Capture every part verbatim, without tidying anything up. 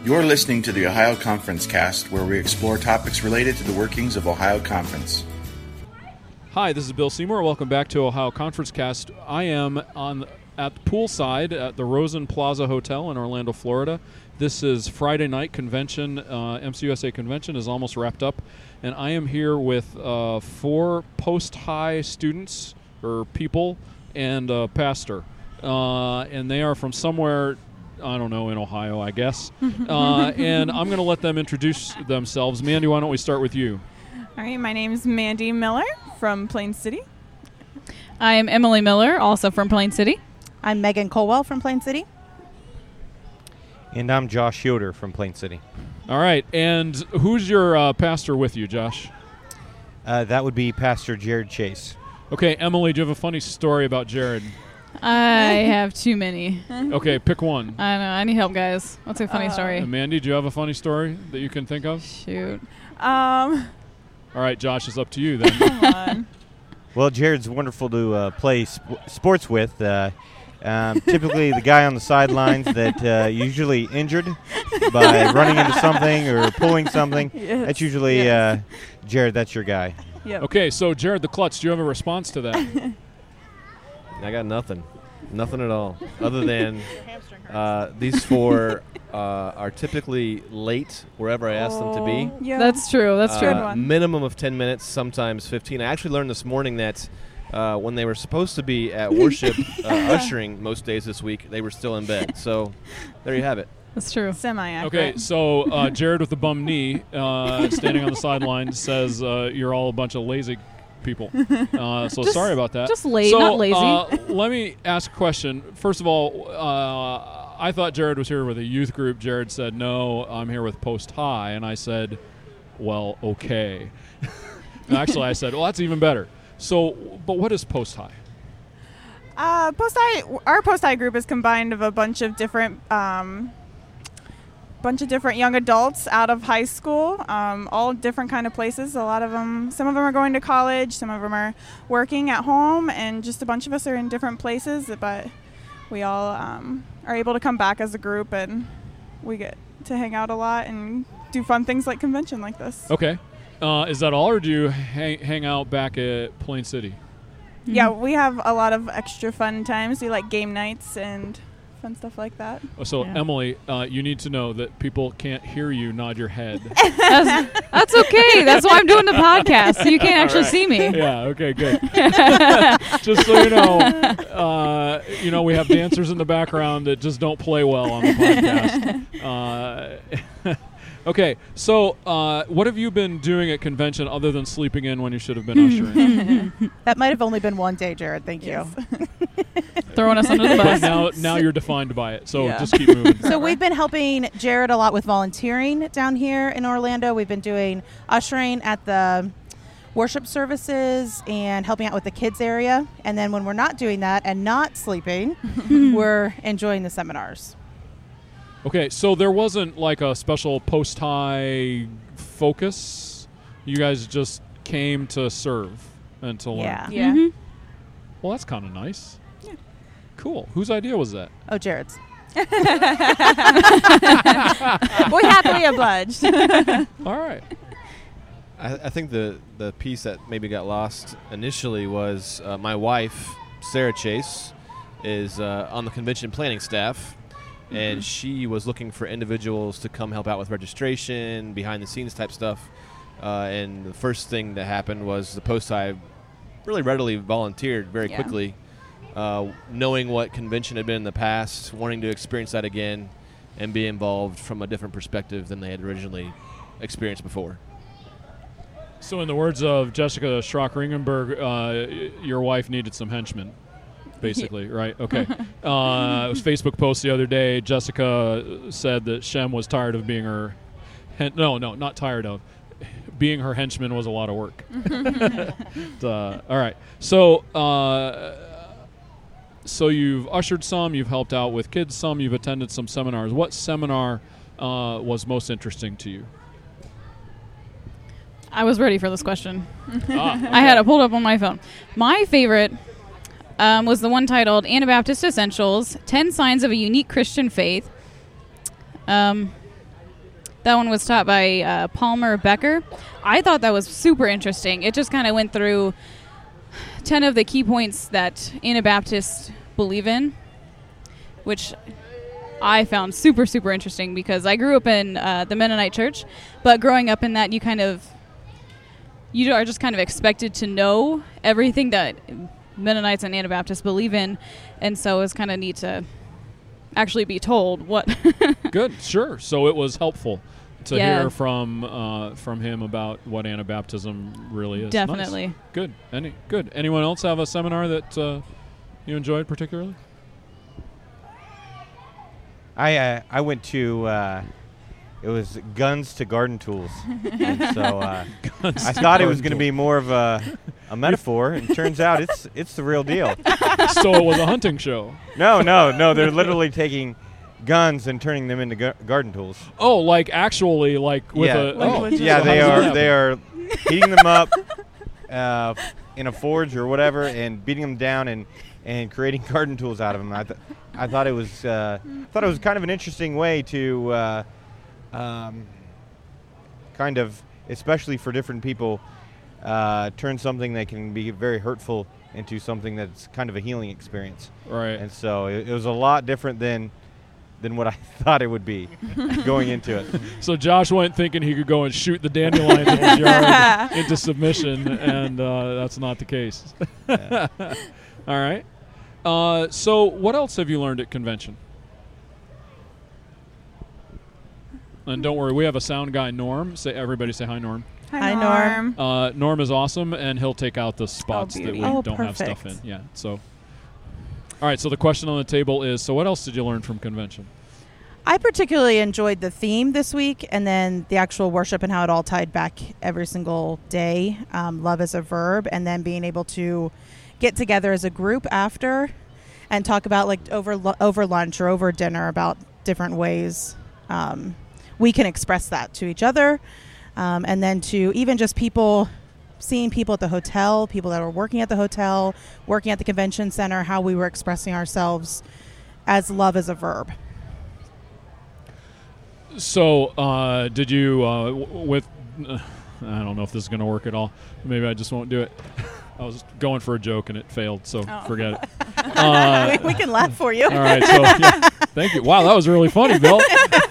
You're listening to the Ohio Conference Cast, where we explore topics related to the workings of Ohio Conference. Hi, this is Bill Seymour. Welcome back to Ohio Conference Cast. I am on at poolside at the Rosen Plaza Hotel in Orlando, Florida. This is Friday night convention. Uh, M C U S A convention is almost wrapped up, and I am here with uh, four post-high students or people and a pastor, uh, and they are from somewhere, I don't know, in Ohio, I guess. uh, and I'm going to let them introduce themselves. Mandy, why don't we start with you? All right, my name's Mandy Miller from Plain City. I'm Emily Miller, also from Plain City. I'm Megan Colwell from Plain City. And I'm Josh Yoder from Plain City. All right, and who's your uh, pastor with you, Josh? Uh, that would be Pastor Jared Chase. Okay, Emily, do you have a funny story about Jared? I have too many. Okay, pick one. I know. I need help, guys. What's a funny Uh, story? And Mandy, do you have a funny story that you can think of? Shoot. Um, All right, Josh, it's up to you then. come on. Well, Jared's wonderful to uh, play sp- sports with. Uh, um, typically the guy on the sidelines that uh, usually injured by running into something or pulling something. Yes. That's usually Yes. uh, Jared. That's your guy. Yep. Okay, so Jared the Klutz, do you have a response to that? I got nothing. Nothing at all. Other than uh, these four uh, are typically late wherever I ask them to be. Oh, yeah. That's true. That's Uh, true. Good one. Minimum of ten minutes, sometimes fifteen. I actually learned this morning that uh, when they were supposed to be at worship uh, ushering most days this week, they were still in bed. So there you have it. That's true. Semi-accurate. Okay, so uh, Jared with the bum knee, uh, standing on the sideline, says uh, you're all a bunch of lazy people. Uh, so Just- sorry about that. just late, so, not lazy. Uh, let me ask a question. First of all, uh, I thought Jared was here with a youth group. Jared said, no, I'm here with Post High. And I said, well, okay. Actually, I said, well, that's even better. So, but what is Post High? Uh, post I our post I group is combined of a bunch of different um, bunch of different young adults out of high school, um, all different kind of places. A lot of them, some of them are going to college, some of them are working at home, and just a bunch of us are in different places. But we all um, are able to come back as a group, and we get to hang out a lot and do fun things like convention like this. Okay. Uh, is that all, or do you hang, hang out back at Plain City? Yeah, we have a lot of extra fun times. We like game nights and fun stuff like that. Oh, so, Yeah. Emily, uh, you need to know that people can't hear you nod your head. That's, that's okay. That's why I'm doing the podcast, so you can't actually right. see me. Yeah, okay, good. Just so you know, uh, you know, we have dancers in the background that just don't play well on the podcast. Uh, okay, so uh, what have you been doing at convention other than sleeping in when you should have been ushering? That might have only been one day, Jared. Thank Yes. you. Throwing us under the But bus. now, now you're defined by it, so Yeah. just keep moving. So we've been helping Jared a lot with volunteering down here in Orlando. We've been doing ushering at the worship services and helping out with the kids area. And then when we're not doing that and not sleeping, we're enjoying the seminars. Okay, so there wasn't like a special post-high focus. You guys just came to serve and to learn. Yeah. Yeah. Mhm. Well, that's kind of nice. Yeah. Cool. Whose idea was that? Oh, Jared's. We happily obliged. All right. I, I think the, the piece that maybe got lost initially was uh, my wife, Sarah Chase, is uh, on the convention planning staff, and she was looking for individuals to come help out with registration, behind-the-scenes type stuff. Uh, and the first thing that happened was the post-high really readily volunteered very Yeah. quickly, uh, knowing what convention had been in the past, wanting to experience that again, and be involved from a different perspective than they had originally experienced before. So, in the words of Jessica Schrock-Ringenberg, uh, y- your wife needed some henchmen, basically, right? Okay. Uh, it was a Facebook post the other day. Jessica said that Shem was tired of being her. Hen- no, no, not tired of. Being her henchman was a lot of work. uh, all right. So, uh, so you've ushered some, you've helped out with kids some, you've attended some seminars. What seminar uh, was most interesting to you? I was ready for this question. ah, I had it pulled up on my phone. My favorite um, was the one titled Anabaptist Essentials, ten Signs of a Unique Christian Faith. Um, That one was taught by uh, Palmer Becker. I thought that was super interesting. It just kind of went through ten of the key points that Anabaptists believe in, which I found super, super interesting because I grew up in uh, the Mennonite church, but growing up in that, you kind of, you are just kind of expected to know everything that Mennonites and Anabaptists believe in, and so it's kind of neat to actually be told what. Good, sure. So it was helpful to Yeah. hear from uh, from him about what Anabaptism really is. Definitely. Nice. Good. Any good. Anyone else have a seminar that uh, you enjoyed particularly? I uh, I went to uh, it was Guns to Garden Tools, and so uh, Guns I to thought it garden was going to be more of a a metaphor, and turns out it's it's the real deal. So it was a hunting show. No, no, no. They're literally taking guns and turning them into gu- garden tools. Oh, like actually, like with yeah, a. Oh, yeah. so They how does are that they happen? are heating them up uh, in a forge or whatever, and beating them down and, and creating garden tools out of them. I th- I thought it was uh, thought it was kind of an interesting way to uh, um, kind of, especially for different people, uh, turn something that can be very hurtful into something that's kind of a healing experience. Right. And so it, it was a lot different than than what I thought it would be going into it. So Josh went thinking he could go and shoot the dandelions in his yard into submission, and uh, that's not the case. Yeah. All right. Uh, so what else have you learned at convention? And don't worry, we have a sound guy, Norm. Say everybody say hi, Norm. Hi, Hi, Norm. Norm. Uh, Norm is awesome, and he'll take out the spots that beauty. we Oh, don't have stuff in. perfect. Yeah. So, all right. So the question on the table is: so what else did you learn from convention? I particularly enjoyed the theme this week, and then the actual worship and how it all tied back every single day. Um, love as a verb, and then being able to get together as a group after and talk about, like, over lu- over lunch or over dinner about different ways um, we can express that to each other, um, and then to even just people, seeing people at the hotel, people that were working at the hotel, working at the convention center, how we were expressing ourselves as love as a verb. So, uh, did you uh, w- with? Uh, I don't know if this is going to work at all. Maybe I just won't do it. I was going for a joke and it failed, so Oh. forget it. Uh, we, we can laugh for you. all right, so yeah, thank you. Wow, that was really funny, Bill.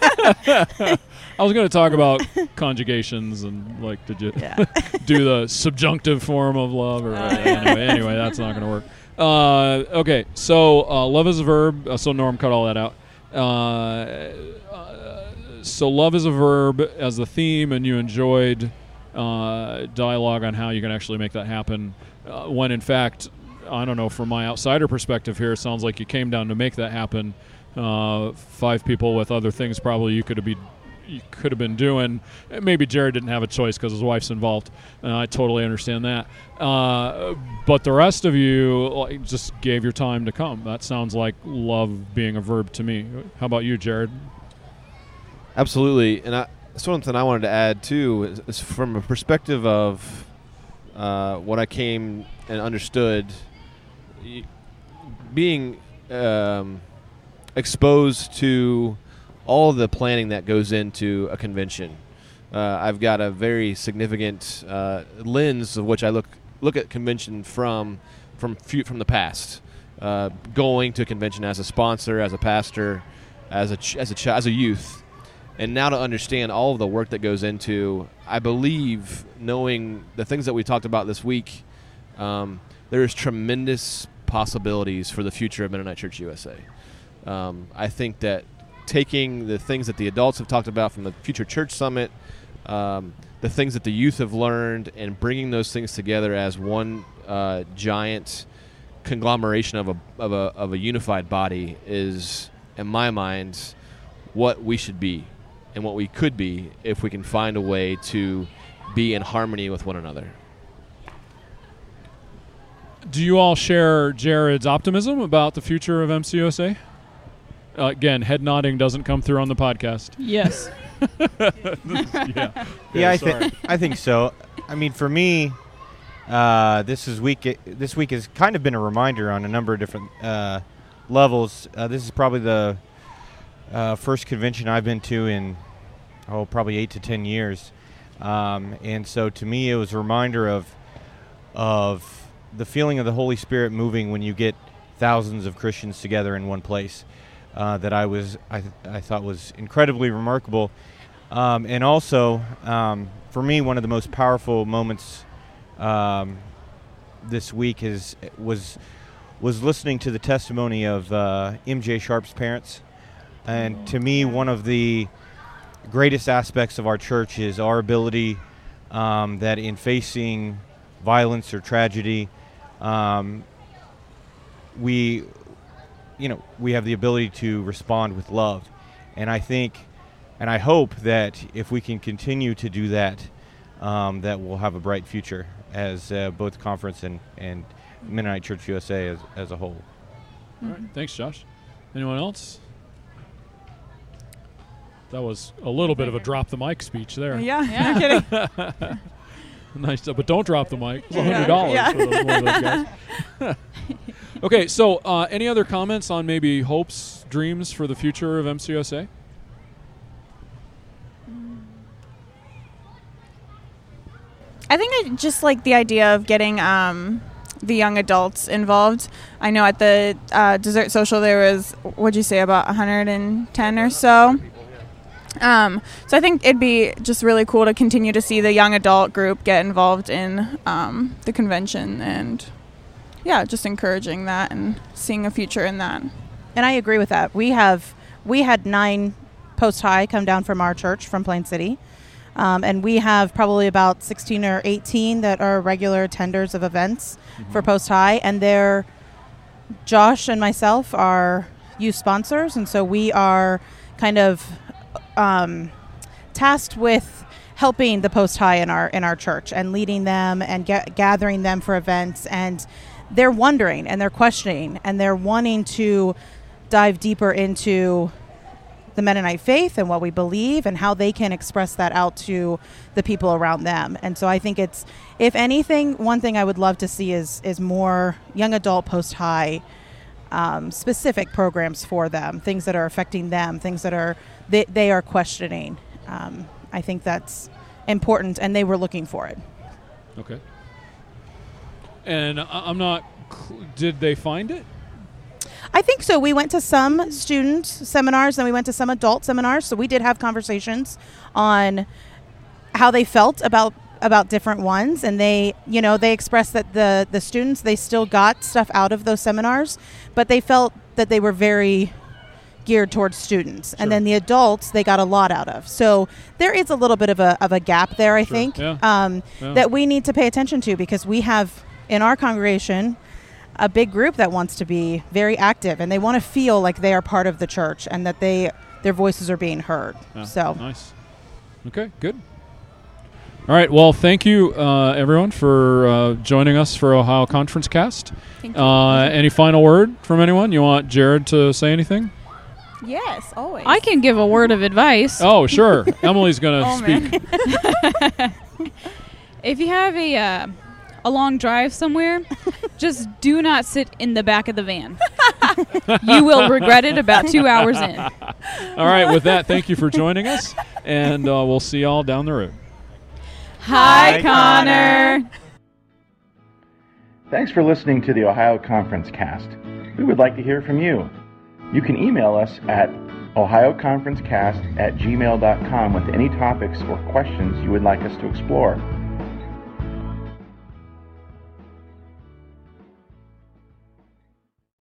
I was going to talk about conjugations and like, did you Yeah. do the subjunctive form of love? Or Oh, anyway, anyway, that's not going to work. Uh, okay, so uh, love is a verb. Uh, so Norm cut all that out. Uh, uh, so love is a verb as the theme, and you enjoyed uh, dialogue on how you can actually make that happen. Uh, when in fact, I don't know, from my outsider perspective here, it sounds like you came down to make that happen. Uh, five people with other things probably you could have been you could have been doing. Maybe Jared didn't have a choice because his wife's involved. Uh, I totally understand that. Uh, but the rest of you like, just gave your time to come. That sounds like love being a verb to me. How about you, Jared? Absolutely, and I, something I wanted to add too is, is from a perspective of uh, what I came and understood, y- being um, exposed to all the planning that goes into a convention. Uh, I've got a very significant uh, lens of which I look look at convention from from fu- from the past. Uh, going to a convention as a sponsor, as a pastor, as a ch- as a ch- as a youth. And now to understand all of the work that goes into, I believe, knowing the things that we talked about this week, um, there's tremendous possibilities for the future of Mennonite Church U S A. Um, I think that taking the things that the adults have talked about from the Future Church Summit, um, the things that the youth have learned, and bringing those things together as one uh, giant conglomeration of a, of a of a unified body is, in my mind, what we should be. And what we could be if we can find a way to be in harmony with one another. Do you all share Jared's optimism about the future of M C U S A? Uh, again, head nodding doesn't come through on the podcast. Yes. yeah, Yeah, I sorry. think I think so. I mean, for me, uh, this is week. This week has kind of been a reminder on a number of different uh, levels. Uh, this is probably the uh, first convention I've been to in oh, probably eight to ten years. Um, and so to me, it was a reminder of of the feeling of the Holy Spirit moving when you get thousands of Christians together in one place. Uh, that I was I, th- I thought was incredibly remarkable, um, and also um, for me, one of the most powerful moments um, this week is was was listening to the testimony of uh, M J Sharp's parents. And to me, one of the greatest aspects of our church is our ability um, that in facing violence or tragedy, um, we, you know, we have the ability to respond with love. And I think, and I hope that if we can continue to do that, um, that we'll have a bright future as uh, both conference and, and Mennonite Church U S A as, as a whole. All right. Thanks, Josh. Anyone else? That was a little bit of a drop the mic speech there. Yeah, Yeah. no kidding. Nice, but don't drop the mic. It's one Yeah. hundred dollars Yeah. for those, one of those guys. Okay, so uh, any other comments on maybe hopes, dreams for the future of M C U S A? I think I just like the idea of getting um, the young adults involved. I know at the uh, dessert social there was, what'd you say, about one hundred ten or so. Um, so I think it'd be just really cool to continue to see the young adult group get involved in um, the convention, and yeah, just encouraging that and seeing a future in that. And I agree with that. We have we had nine post high come down from our church from Plain City, um, and we have probably about sixteen or eighteen that are regular attenders of events mm-hmm. for post high, and they're Josh and myself are youth sponsors, and so we are kind of um, tasked with helping the post high in our in our church and leading them and get, gathering them for events. And they're wondering and they're questioning and they're wanting to dive deeper into the Mennonite faith and what we believe and how they can express that out to the people around them. And so I think it's, if anything, one thing I would love to see is is more young adult post high um, specific programs for them, things that are affecting them, things that are they, they are questioning. Um, I think that's important, and they were looking for it. Okay. And I- I'm not, cl- did they find it? I think so. We went to some student seminars and we went to some adult seminars. So we did have conversations on how they felt about about different ones. And they, you know, they expressed that the, the students, they still got stuff out of those seminars, but they felt that they were very geared towards students. Sure. And then the adults, they got a lot out of. So there is a little bit of a, of a gap there, I Sure. think, Yeah. um, Yeah. that we need to pay attention to, because we have in our congregation a big group that wants to be very active, and they want to feel like they are part of the church and that they their voices are being heard. Yeah, So nice. Okay, good. All right. Well, thank you, uh, everyone, for uh, joining us for Ohio Conference Cast. Thank you. Uh, any final word from anyone? You want Jared to say anything? Yes, always. I can give a word of advice. Oh, sure. Emily's going to Oh, speak. man. If you have a uh, a long drive somewhere, just do not sit in the back of the van. You will regret it about two hours in. All right. With that, thank you for joining us, and uh, we'll see y'all down the road. Hi, Hi, Connor. Thanks for listening to the Ohio Conference Cast. We would like to hear from you. You can email us at ohio conference cast at gmail dot com with any topics or questions you would like us to explore.